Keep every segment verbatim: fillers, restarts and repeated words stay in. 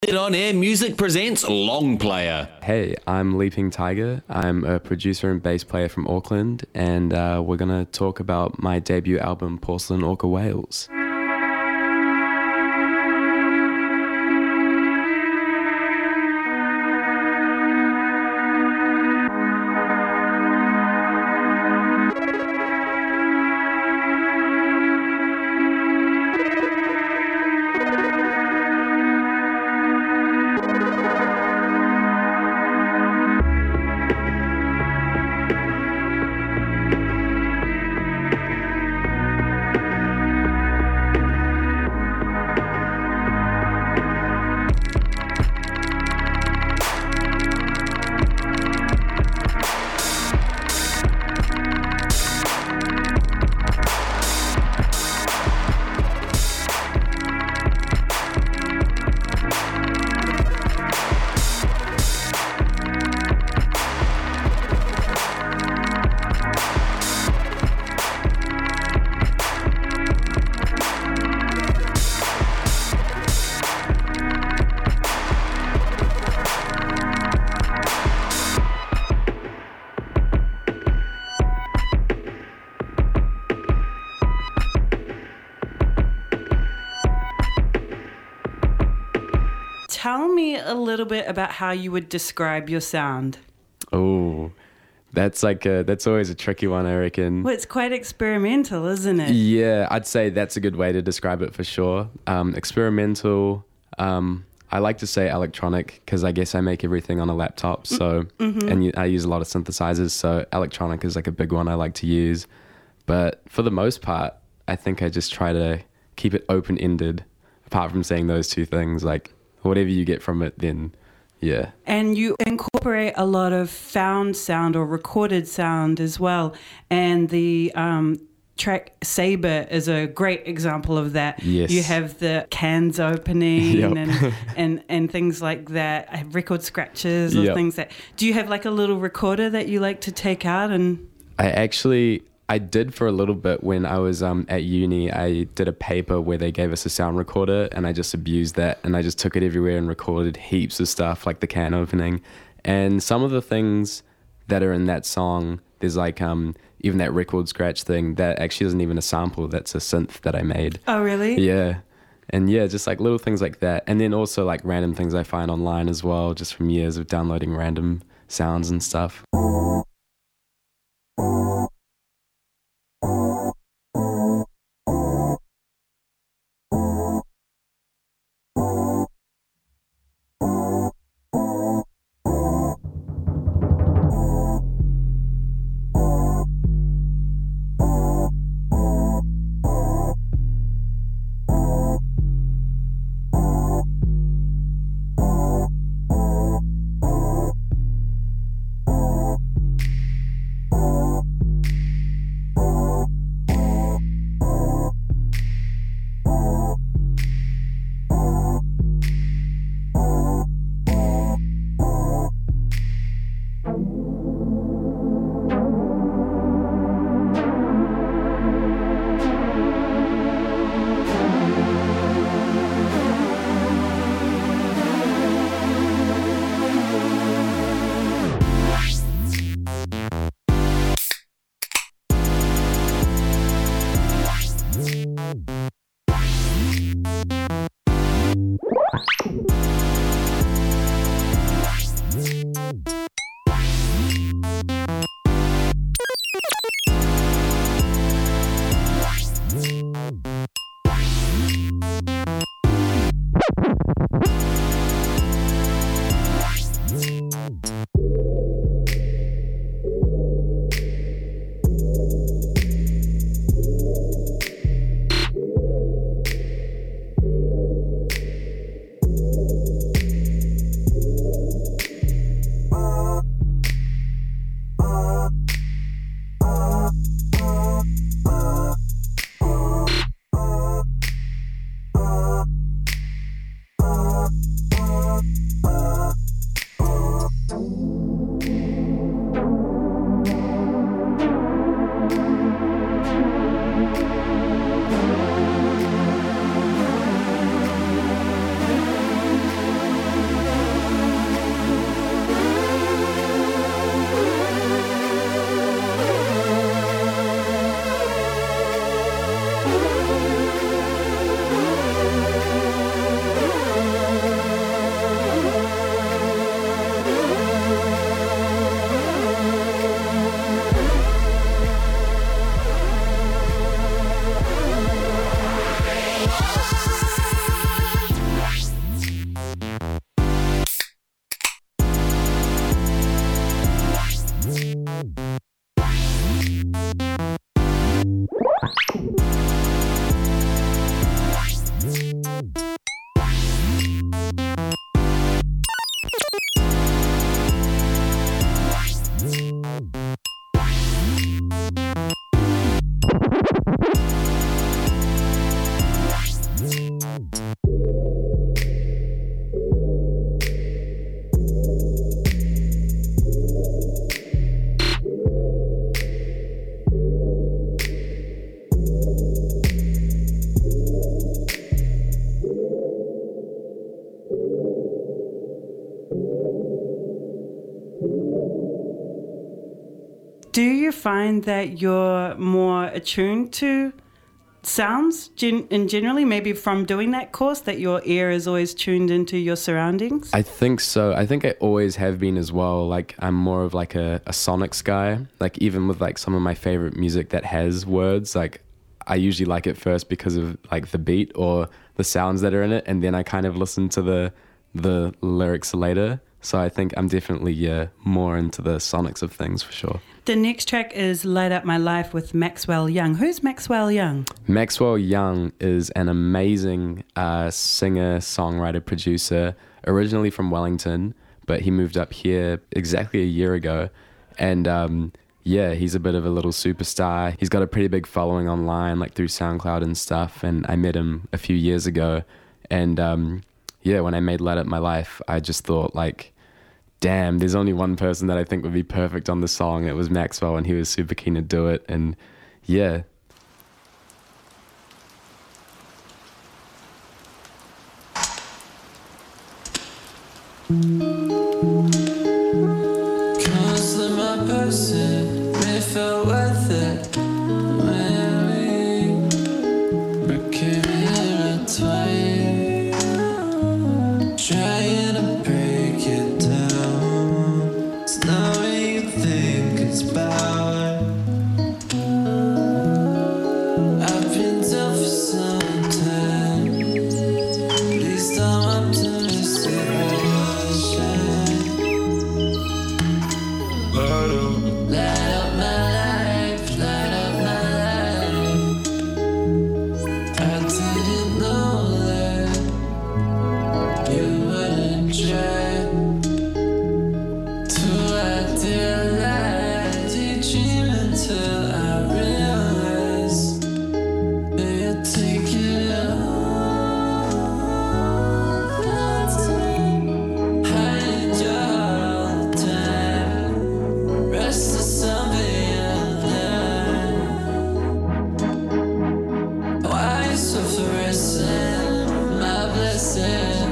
It On Air Music presents Long Player. Hey, I'm Leaping Tiger. I'm a producer and bass player from Auckland, and uh, we're going to talk about my debut album, Porcelain Orca Whales. Tell me a little bit about how you would describe your sound. Oh, that's like a, that's always a tricky one, I reckon. Well, it's quite experimental, isn't it? Yeah, I'd say that's a good way to describe it for sure. Um, experimental. Um, I like to say electronic because I guess I make everything on a laptop. So mm-hmm. and you, I use a lot of synthesizers. So electronic is like a big one I like to use. But for the most part, I think I just try to keep it open-ended. Apart from saying those two things, like whatever you get from it, then yeah. And you incorporate a lot of found sound or recorded sound as well. And the um, track Sabre is a great example of that. Yes. You have the cans opening Yep. and, and and things like that, I have record scratches or Yep. things that... Do you have like a little recorder that you like to take out and... I actually... I did for a little bit when I was um, at uni. I did a paper where they gave us a sound recorder and I just abused that and I just took it everywhere and recorded heaps of stuff like the can opening. And some of the things that are in that song, there's like um, even that record scratch thing that actually isn't even a sample, that's a synth that I made. Oh, really? Yeah. And yeah, just like little things like that. And then also like random things I find online as well, just from years of downloading random sounds and stuff. Do you find that you're more attuned to sounds gen- and generally, maybe from doing that course, that your ear is always tuned into your surroundings? I think so. I think I always have been as well. Like I'm more of like a, a sonics guy. Like even with like some of my favorite music that has words, like I usually like it first because of like the beat or the sounds that are in it, and then I kind of listen to the the lyrics later. So I think I'm definitely yeah more into the sonics of things for sure. The next track is Light Up My Life with Maxwell Young. Who's Maxwell Young? Maxwell Young is an amazing uh, singer, songwriter, producer, originally from Wellington, but he moved up here exactly a year ago. And um, yeah, he's a bit of a little superstar. He's got a pretty big following online, like through SoundCloud and stuff. And I met him a few years ago. And um, yeah, when I made Light Up My Life, I just thought like, damn, there's only one person that I think would be perfect on the song. It was Maxwell, and he was super keen to do it. And yeah. Constantly my person, may feel worth it. When we became intertwined, trying to break it down. It's not what you think it's about. I've been down for some time. Please don't optimistic version. Light up my life, light up my life. I didn't know that you wouldn't try to idealize. Daydream until I realize that you're taking all the time. Hiding your heart all the time. Rest of something other. Why you so fluorescent, my blessing?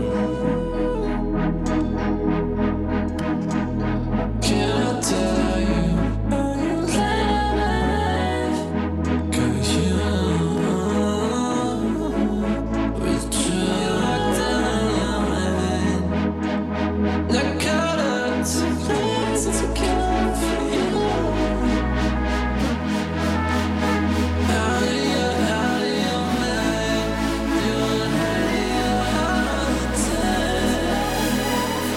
Can I tell you, light up my life? 'Cause you was true locked down my mind. Not caught up to plans to care for you. Out of your, out of your mind, you're out of your heart all the time.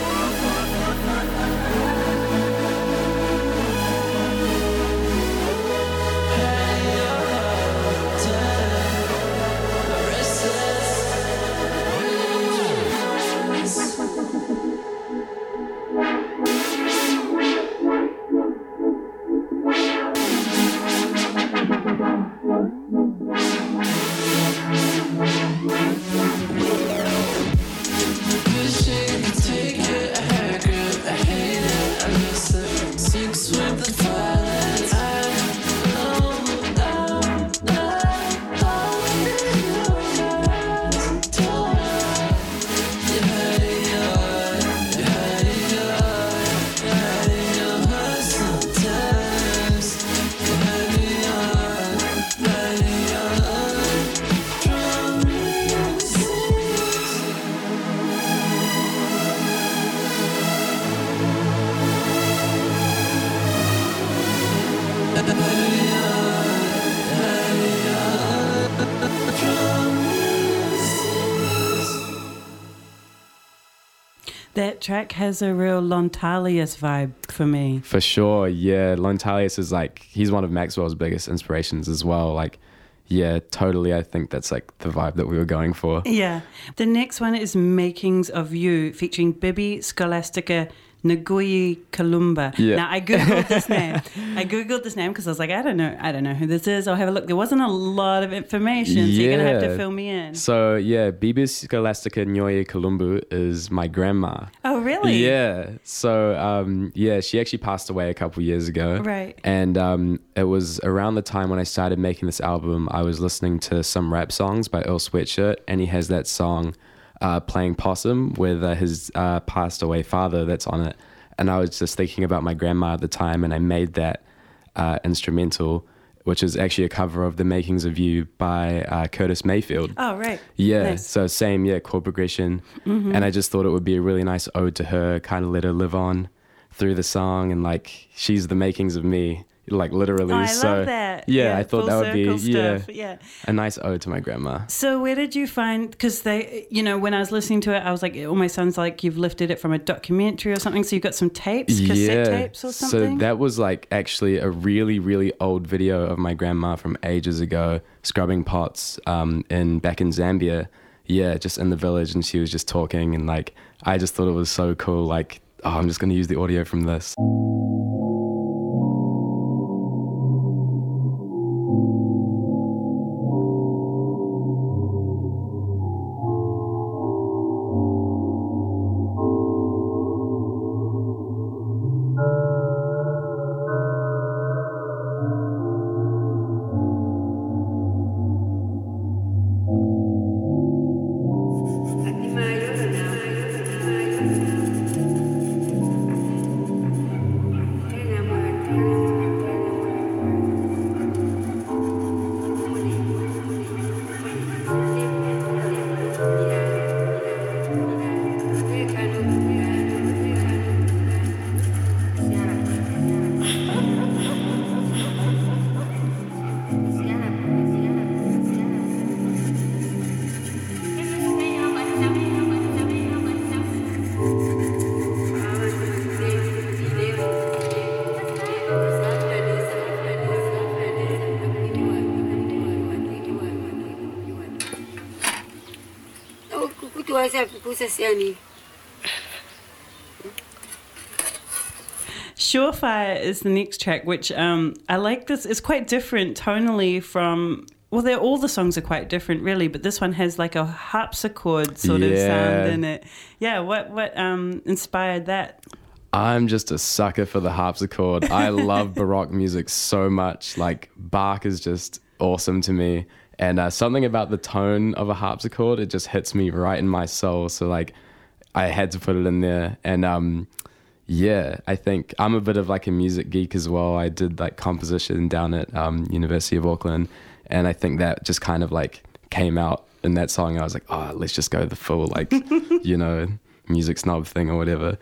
Out of your heart all the time. Restless. Wish I could take it, I had a grip, I hate it, I miss it. Six with the violence. I know, I, I, I need your eyes. Don't lie. You're hiding your heart, you're hiding your heart, you're hiding your heart sometimes. You're hiding your heart, hiding your heart from me. That track has a real Lontalius vibe for me. For sure, yeah. Lontalius is like, he's one of Maxwell's biggest inspirations as well. Like, yeah, totally. I think that's like the vibe that we were going for. Yeah. The next one is Makings of You, featuring Bibi Scholastica Nguyi Kalumba. Yeah. Now, I Googled this name. I Googled this name because I was like, I don't know. I don't know who this is. I'll have a look. There wasn't a lot of information, so you're going to have to Yeah. fill me in. So, yeah, Bibi Scholastica Nyoye Kalumbu is my grandma. Oh, really? Yeah. So, um, yeah, she actually passed away a couple years ago. Right. And um, it was around the time when I started making this album, I was listening to some rap songs by Earl Sweatshirt, and he has that song, uh, Playing Possum, with uh, his uh, passed away father that's on it. And I was just thinking about my grandma at the time, and I made that uh, instrumental, which is actually a cover of The Makings of You by uh, Curtis Mayfield. Oh, right. Yeah, Nice. so same, yeah, chord progression. And I just thought it would be a really nice ode to her, kind of let her live on through the song, and like, she's the makings of me, like literally. Oh, I so, love that. Yeah, I thought full that would be circle yeah, stuff. Yeah. a nice ode to my grandma. So where did you find, because they, you know, when I was listening to it, I was like, it almost sounds like you've lifted it from a documentary or something. So you've got some tapes, cassette tapes or something? So that was like actually a really, really old video of my grandma from ages ago, scrubbing pots um, in back in Zambia. Yeah, just in the village, and she was just talking, and like, I just thought it was so cool. Like, oh, I'm just going to use the audio from this. Surefire is the next track, which um, I like this. It's quite different tonally from, well, they're, all the songs are quite different, really, but this one has like a harpsichord sort of Yeah. sound in it. Yeah, what, what um, inspired that? I'm just a sucker for the harpsichord. I love Baroque music so much. Like, Bach is just awesome to me. And uh, something about the tone of a harpsichord, it just hits me right in my soul. So, like, I had to put it in there. And, um, yeah, I think I'm a bit of, like, a music geek as well. I did, like, composition down at um, University of Auckland. And I think that just kind of, like, came out in that song. I was like, oh, let's just go the full, like, you know, music snob thing or whatever.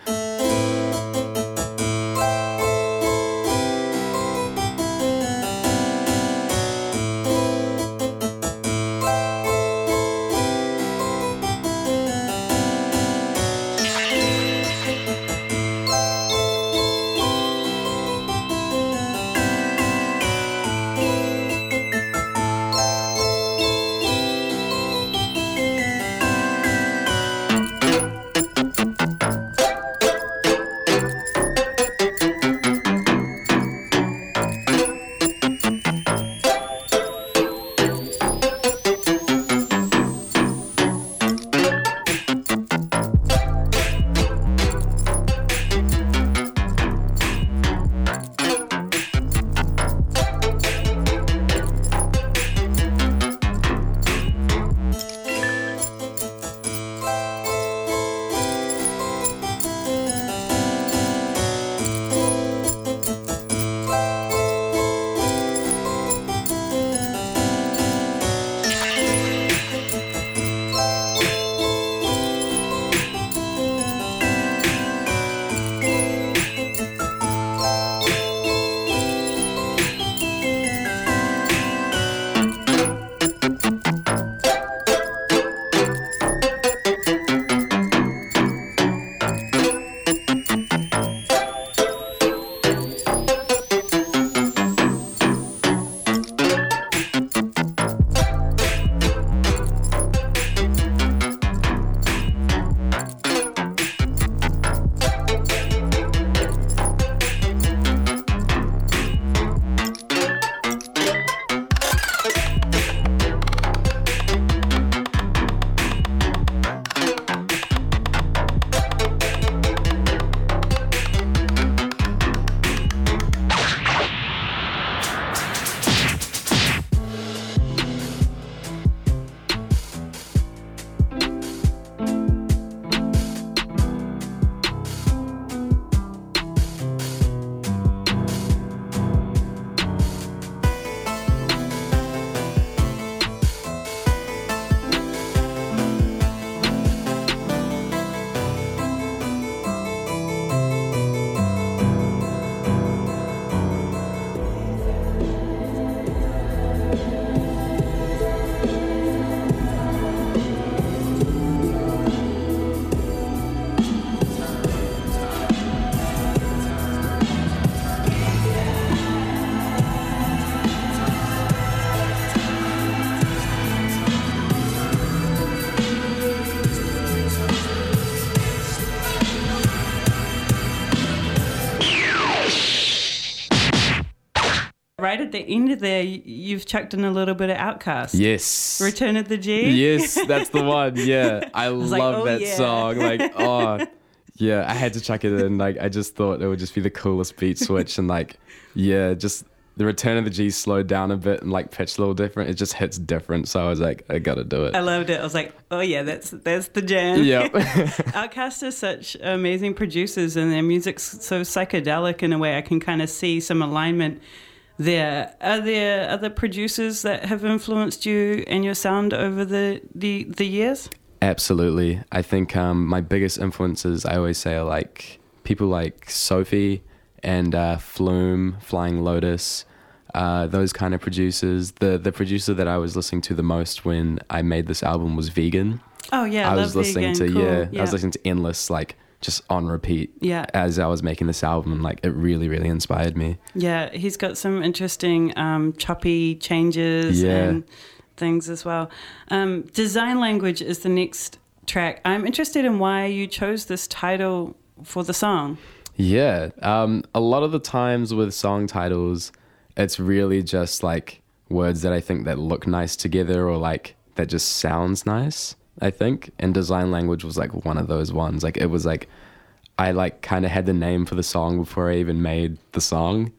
right at the end of there, y- you've chucked in a little bit of Outkast. Yes. Return of the G. Yes, that's the one. Yeah, I, was like, love oh, that yeah. song. Like, oh, yeah, I had to chuck it in. Like, I just thought it would just be the coolest beat switch, and like, yeah, just the Return of the G slowed down a bit and like pitched a little different. It just hits different, so I was like, I gotta do it. I loved it. I was like, oh yeah, that's that's the jam. Yeah. Outkast are such amazing producers, and their music's so psychedelic in a way. I can kind of see some alignment there. Are there other producers that have influenced you and your sound over the the, the years? Absolutely. I think um, my biggest influences, I always say, are like people like Sophie and uh, Flume, Flying Lotus, uh, those kind of producers. The the producer that I was listening to the most when I made this album was Vegan. Oh yeah, I love was listening Vegan. to Cool. yeah, yeah, I was listening to Endless like just on repeat. Yeah. As I was making this album, and like it really really inspired me. Yeah, he's got some interesting um, choppy changes Yeah. and things as well. Um, Design Language is the next track. I'm interested in why you chose this title for the song. Yeah, um, a lot of the times with song titles, it's really just like words that I think that look nice together, or like that just sounds nice, I think. And Design Language was like one of those ones. Like it was like, I like kind of had the name for the song before I even made the song.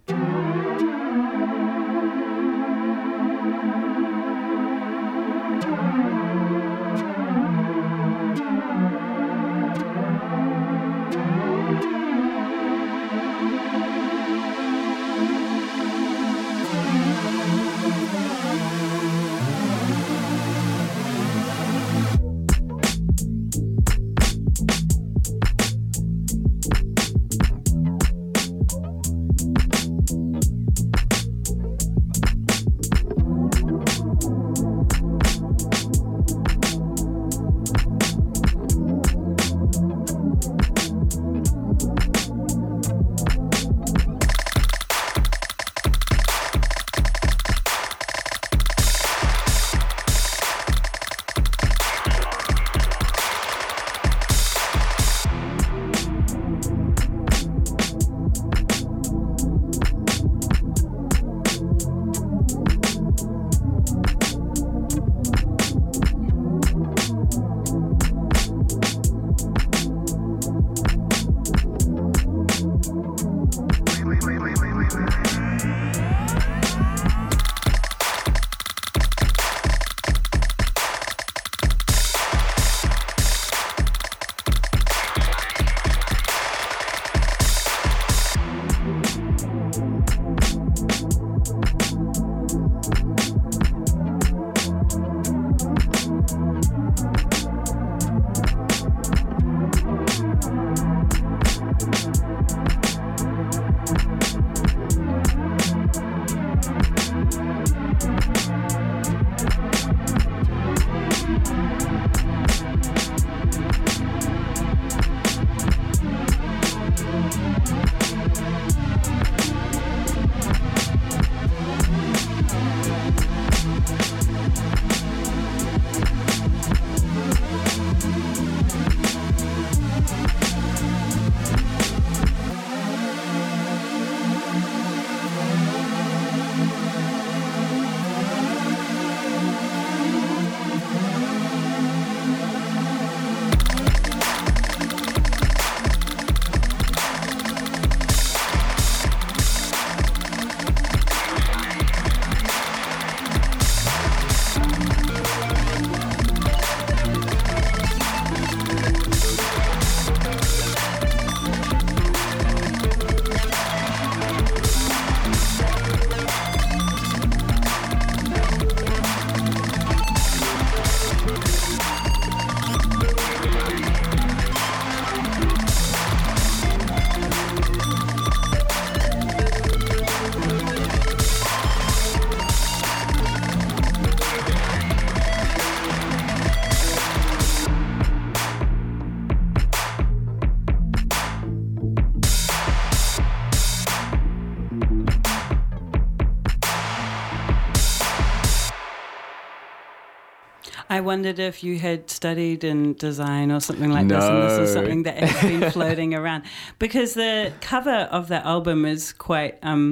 I wondered if you had studied in design or something like this, and this is No. something that has been floating around. Because the cover of the album is quite um,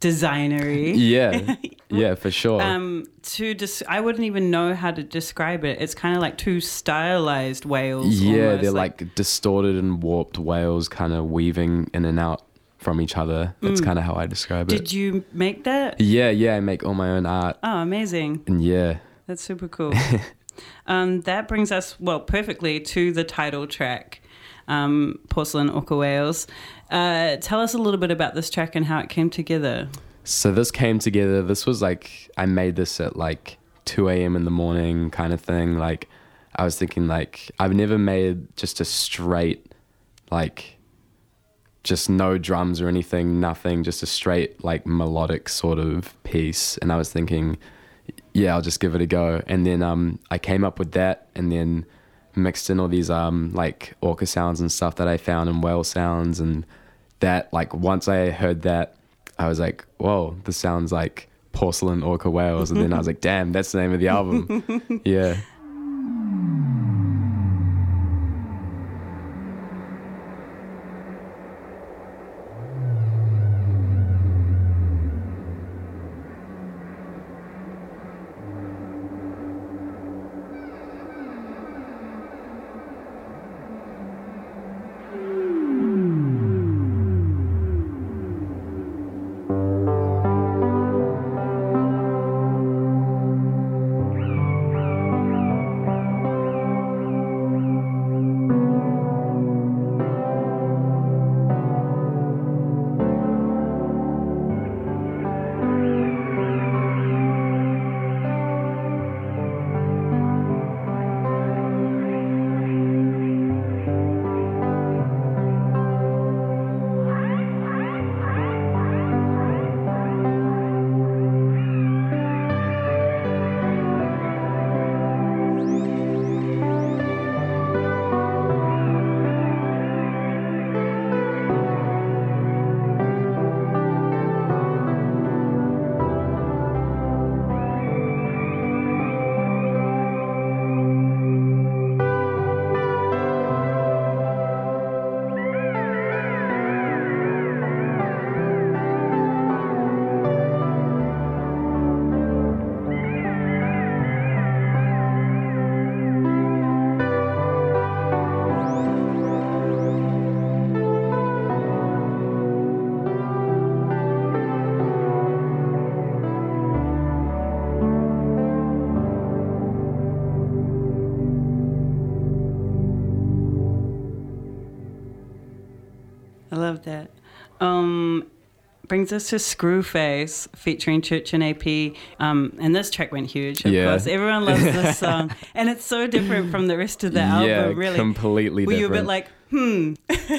designery. Yeah, yeah, for sure. Um, to dis- I wouldn't even know how to describe it. It's kind of like two stylized whales. yeah, almost, they're like, distorted and warped whales kind of weaving in and out from each other. That's kind of how I describe it. Did you make that? Yeah, yeah, I make all my own art. Oh, amazing. And yeah. That's super cool. um, that brings us, well, perfectly to the title track, um, Porcelain Orca Whales. Uh, tell us a little bit about this track and how it came together. So this came together, this was like, I made this at like two a.m. in the morning kind of thing. Like, I was thinking like, I've never made just a straight, like, just no drums or anything, nothing, just a straight like melodic sort of piece. And I was thinking, yeah, I'll just give it a go. And then um, I came up with that and then mixed in all these um, like orca sounds and stuff that I found and whale sounds. And that, like, once I heard that, I was like, whoa, this sounds like Porcelain Orca Whales. And then I was like, damn, that's the name of the album. Yeah. I love that. Um, brings us to Screwface featuring Church and A P. Um, and this track went huge, of Yeah. course. Everyone loves this song. And it's so different from the rest of the album, yeah, really. completely Were you a different. bit like, hmm,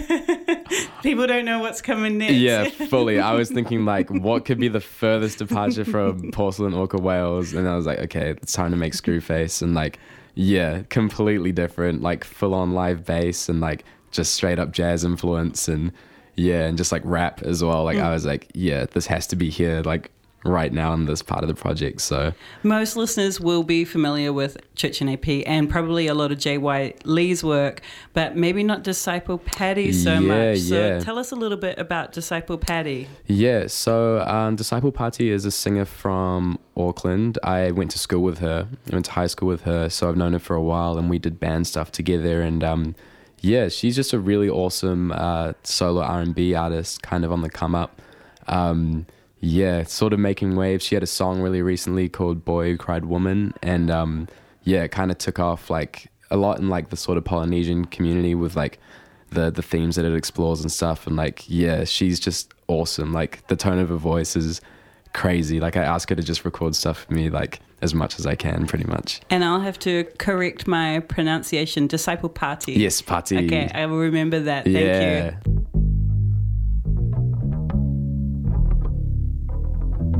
people don't know what's coming next? Yeah, fully. I was thinking like, what could be the furthest departure from Porcelain Orca Whales? And I was like, okay, it's time to make Screwface. And like, yeah, completely different, like full on live bass and like just straight up jazz influence and yeah, and just like rap as well. Like mm. I was like, yeah, this has to be here like right now in this part of the project. So most listeners will be familiar with Church and A P and probably a lot of J Y Lee's work, but maybe not Disciple Paddy so yeah, much. So yeah. tell us a little bit about Disciple Paddy. Yeah, so um, Disciple Paddy is a singer from Auckland. I went to school with her. I went to high school with her, so I've known her for a while, and we did band stuff together. And um, yeah, she's just a really awesome uh, solo R and B artist, kind of on the come up. Um, yeah, sort of making waves. She had a song really recently called Boy Who Cried Woman, and um, yeah, it kind of took off like a lot in like the sort of Polynesian community with like the the themes that it explores and stuff. And like, yeah, she's just awesome. Like the tone of her voice is crazy. Like I ask her to just record stuff for me like as much as I can, pretty much. And I'll have to correct my pronunciation. Disciple Paddy. Yes, Paddy. Okay, I will remember that. Thank yeah. you.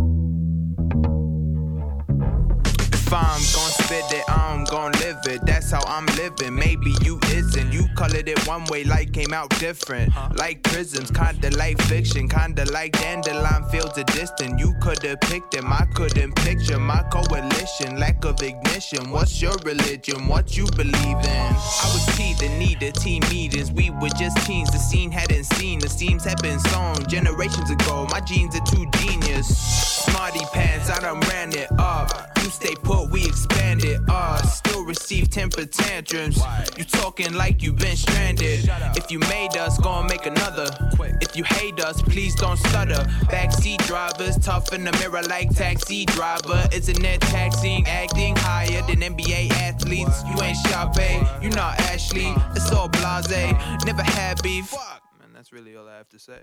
If I'm gon' spit it, I'm gon' live it. That's how I'm living. Maybe you isn't. You colored it one way, light came out different. Like prisons, kinda like fiction, kinda like dandelion fields are distant. You could've picked them, I couldn't picture my coalition. Lack of ignition. What's your religion? What you believe in? I was teething, needed team meetings. We were just teens. The scene hadn't seen. The seams had been sown generations ago. My genes are too genius. Smarty pants, I done ran it up. You stay put, we expanded. Uh, still receive temper tantrums. You talking like you been stranded. If you made us, gon' make another. If you hate us, please don't stutter. Backseat drivers, tough in the mirror like taxi driver. Isn't it taxing? Acting higher than N B A athletes. You ain't Sharpay, you not Ashley. It's all blase, never had beef. Man, that's really all I have to say.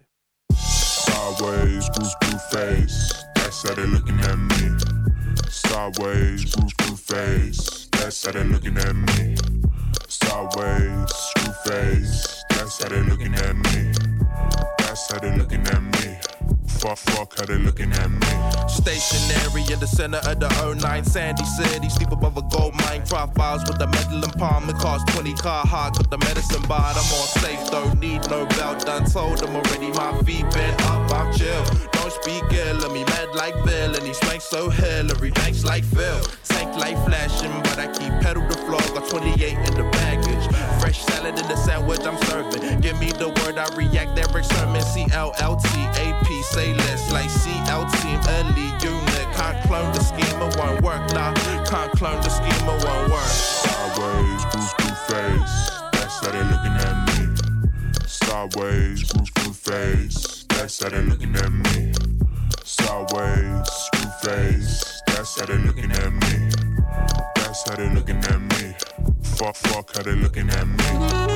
Sideways, blue, blue face. That's how they looking at me. Sideways, blue, blue face. That's how they looking at me. Sideways, screw face. That's how they looking at me. That's how they looking at me. Fuck, fuck how they looking at me. Stationary in the center of the oh nine Sandy City. Sleep above a gold mine. Profiles with the metal and palm. It cost twenty car hard. Got the medicine bar. I'm all safe. Don't need no belt. Done told them already. My feet bent up. I'm chill. Don't speak ill of me. Mad like Bill. And he spanks so Hillary. Banks like Phil. Tank like flashing. But I keep pedal to floor. Got twenty-eight in the baggage. Fresh salad in the sandwich I'm serving. Give me the word. I react. Eric Sermon. C L L T A P. Say less like C L Team, early unit. Can't clone the scheme, it won't work. Nah, can't clone the scheme, it won't work. Sideways, blue, blue face. That's how they looking at me. Sideways, blue, blue face. That's how they looking at me. Sideways, screw face. That's how they looking at me. That's how they looking at me. Fuck, fuck how they looking at me.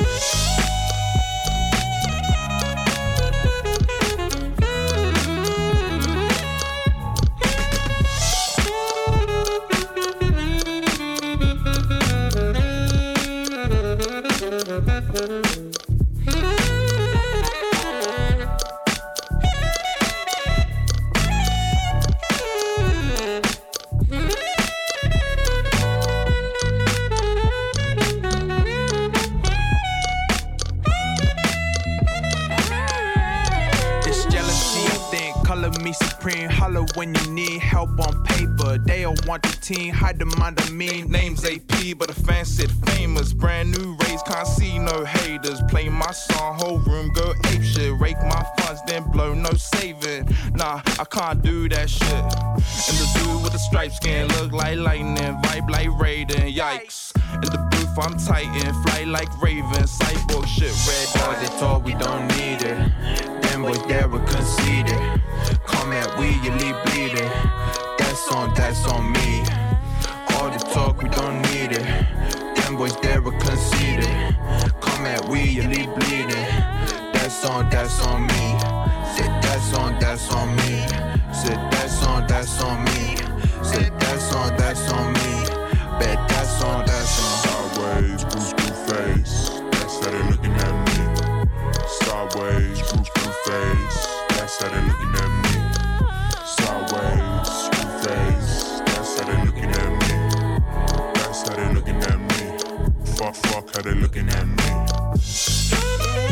Me supreme, holler when you need help on paper. They don't want the team, hide them under me. Name's A P, but the fans said famous. Brand new race, can't see no haters. Play my song, whole room go ape shit. Rake my funds, then blow, no saving. Nah, I can't do that shit. In the zoo with the striped skin, look like lightning, vibe like Raiden. Yikes. In the booth, I'm tighten, fly like Raven. Cyborg shit, red. Oh, they thought we don't need it. Them boys there were conceited. Come at we, you leave bleeding. That's on, that's on me. All the talk, we don't need it. Them boys there were conceited. Come at we, you leave bleeding. That's on, that's on me. Said that's on, that's on me. Said that's on, that's on me. Said that's on, that's on me. Bet that's on, that's on. Sideways, blue, blue face. That's how they looking at me. Sideways, blue, blue face. That's how they looking at me. Sideways, screw face. That's how they looking at me. That's how they looking at me. Fuck, fuck how they looking at me. That's how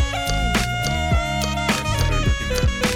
they looking at me.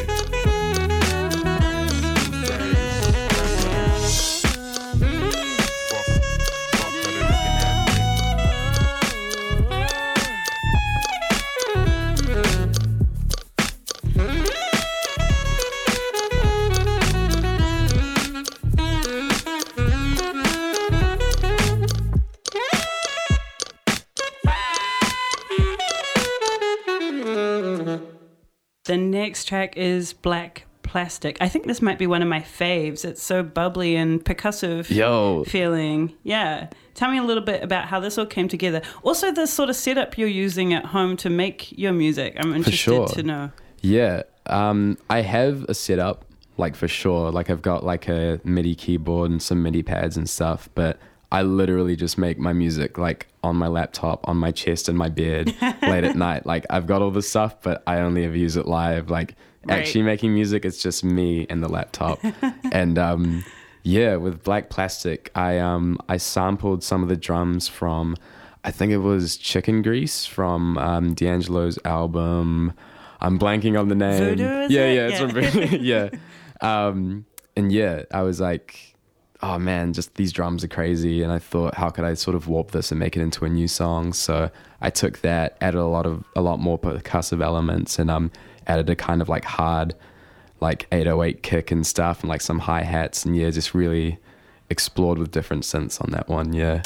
The next track is Black Plastic. I think this might be one of my faves. It's so bubbly and percussive Yo. feeling. Yeah. Tell me a little bit about how this all came together. Also, the sort of setup you're using at home to make your music. I'm interested sure. to know. Yeah. Um, I have a setup, like for sure. Like I've got like a MIDI keyboard and some MIDI pads and stuff, but I literally just make my music like on my laptop, on my chest and my bed late at night. Like I've got all this stuff, but I only ever use it live. Like Right. actually making music, it's just me and the laptop. and um, yeah, with Black Plastic, I um, I sampled some of the drums from I think it was Chicken Grease from um, D'Angelo's album. I'm blanking on the name. Voodoo, is yeah, it? yeah, it's Yeah. from, yeah. Um, and yeah, I was like, oh man, just these drums are crazy. And I thought, how could I sort of warp this and make it into a new song? So I took that, added a lot of a lot more percussive elements, and um, added a kind of like hard, like eight oh eight kick and stuff, and like some hi hats, and yeah, just really explored with different synths on that one. Yeah.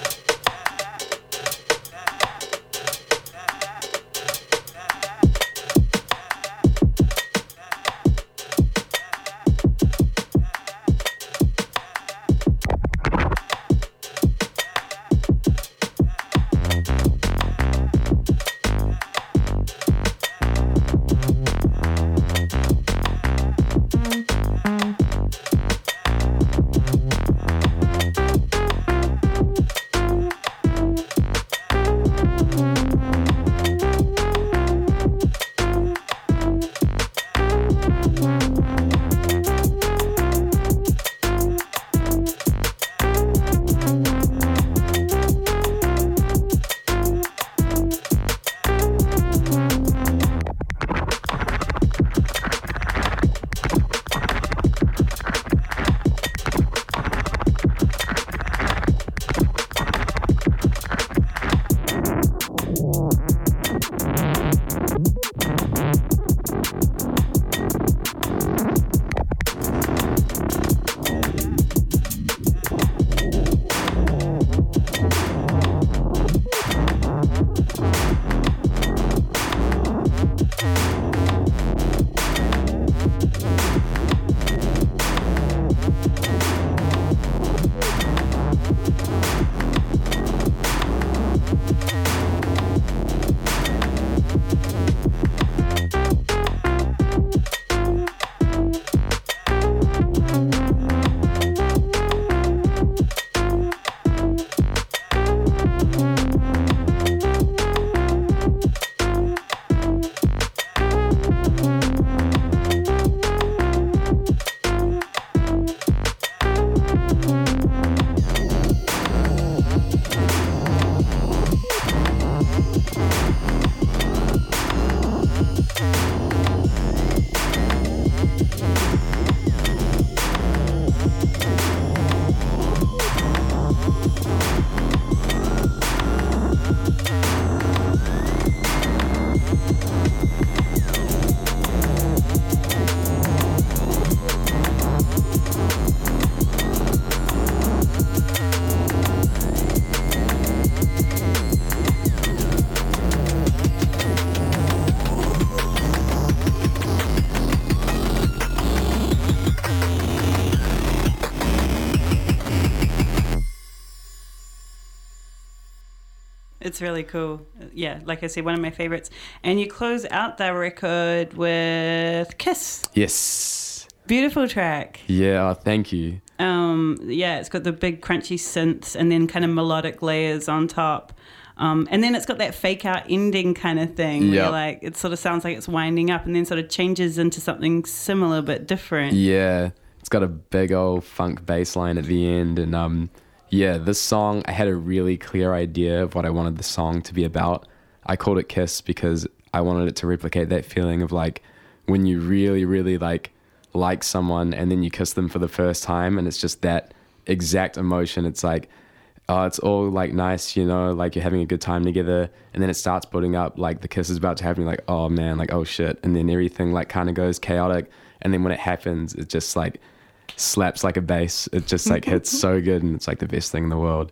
It's really cool. Yeah, like I said, one of my favorites. And you close out that record with Kiss. Yes. Beautiful track. Yeah, oh, thank you. Um, yeah, it's got the big crunchy synths and then kind of melodic layers on top. Um, and then it's got that fake out ending kind of thing where Yep. like it sort of sounds like it's winding up and then sort of changes into something similar but different. Yeah, it's got a big old funk bass line at the end. And um, yeah, this song, I had a really clear idea of what I wanted the song to be about. I called it Kiss because I wanted it to replicate that feeling of like when you really, really like like someone and then you kiss them for the first time, and it's just that exact emotion. It's like, oh, it's all like nice, you know, like you're having a good time together, and then it starts building up, like the kiss is about to happen, you're like, oh man, like oh shit, and then everything like kind of goes chaotic, and then when it happens, it just like slaps like a bass. It just like hits so good, and it's like the best thing in the world.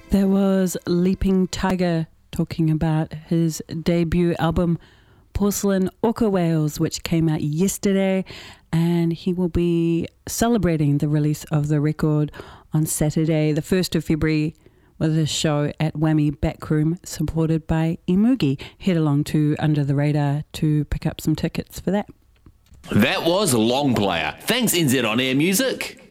There was Leaping Tiger talking about his debut album, Porcelain Orca Whales, which came out yesterday, and he will be celebrating the release of the record on Saturday, the first of February, with a show at Whammy Backroom, supported by Imugi. Head along to Under the Radar to pick up some tickets for that. That was Long Player. Thanks, N Z On Air Music.